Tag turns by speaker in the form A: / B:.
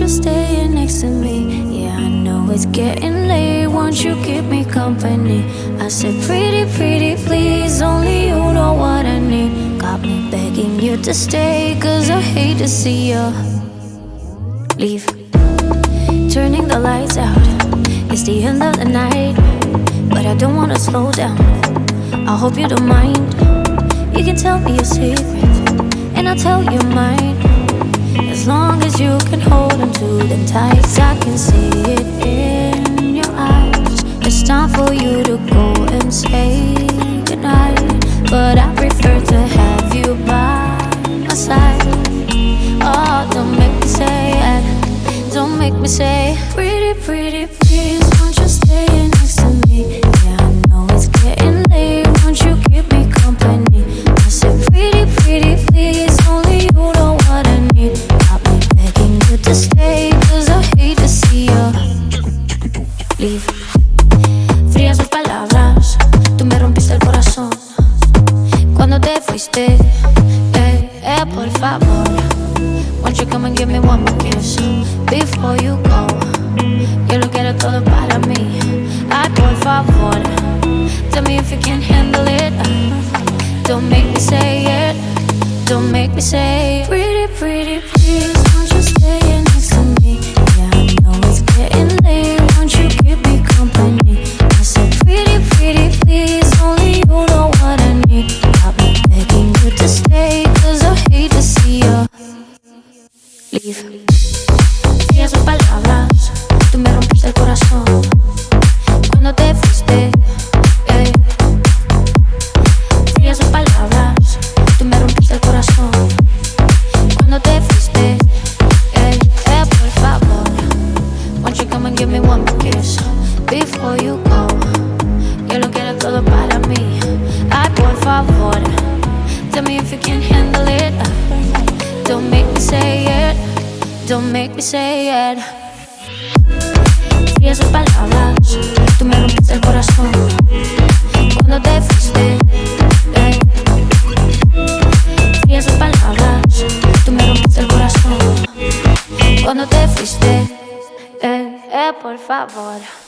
A: you staying next to me? Yeah, I know it's getting late, won't you keep me company? I said pretty, pretty please, only you know what I need. Got me begging you to stay, cause I hate to see you leave. Turning the lights out, it's the end of the night, but I don't wanna slow down, I hope you don't mind. You can tell me your secrets, and I'll tell you mine. As long as you can hold on to them tight, I can see it in your eyes. It's time for you to go and say goodnight, but I prefer to have you by my side. Oh, don't make me say it, don't make me say pretty, pretty please, won't you stay next to me? Yeah, I know it's getting late, won't you keep me company? I said pretty, pretty please, only you know what I need. Got me begging you to stay, cause I hate to see you leave. Frías tus palabras, tú me rompiste el corazón cuando te fuiste, por favor, won't you come and give me one more kiss before you go? Yo lo quiero todo para mí. Ay, por favor, tell me if you can handle it. Don't make me say it, don't make me say it. Pretty, pretty please, won't you stay next to me? Yeah, I know it's getting late, won't you keep me company? I said pretty, pretty please, only you know what I need. Got me begging you to stay, cause I hate to see you leave. Frías tus palabras, tú me rompiste el corazón cuando te fuiste, Frías tus palabras, tú me rompiste el corazón cuando te fuiste, por favor, won't you come and give me one more kiss before you go? Yo lo quiero todo para mí. Ay, por favor, tell me if you can handle it. Don't make me say it, don't make me say it. Frías tus palabras, tú me rompiste el corazón cuando te fuiste, Frías tus palabras, tú me rompiste el corazón cuando te fuiste, por favor.